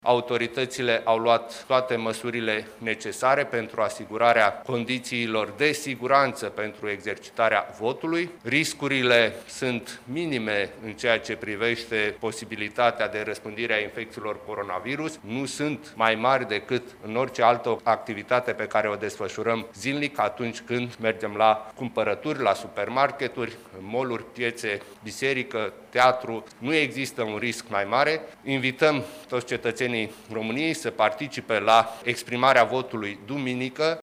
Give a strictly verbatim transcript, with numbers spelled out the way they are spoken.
Autoritățile au luat toate măsurile necesare pentru asigurarea condițiilor de siguranță pentru exercitarea votului. Riscurile sunt minime în ceea ce privește posibilitatea de răspândire a infecțiilor coronavirus, nu sunt mai mari decât în orice altă activitate pe care o desfășurăm zilnic atunci când mergem la cumpărături, la supermarketuri, mall-uri, piețe, biserică, teatru. Nu există un risc mai mare. Invităm toți cetățenii României să participe la exprimarea votului duminică.